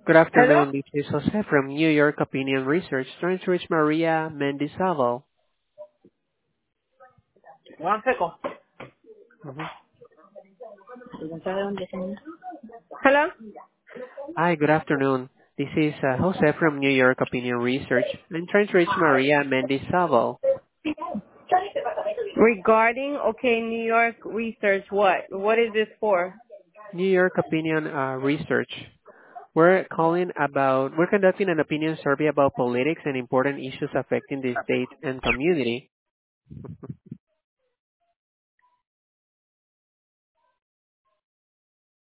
Good Hello? afternoon. This is Jose from New York Opinion Research, trying to reach Maria Mendizábal. One second. Mhm. Hello? Hi, good afternoon. This is Jose from New York Opinion Research. I'm trying to reach Maria Mendizábal. Regarding, okay, New York research, what? What is this for? New York Opinion Research. We're conducting an opinion survey about politics and important issues affecting the state and community.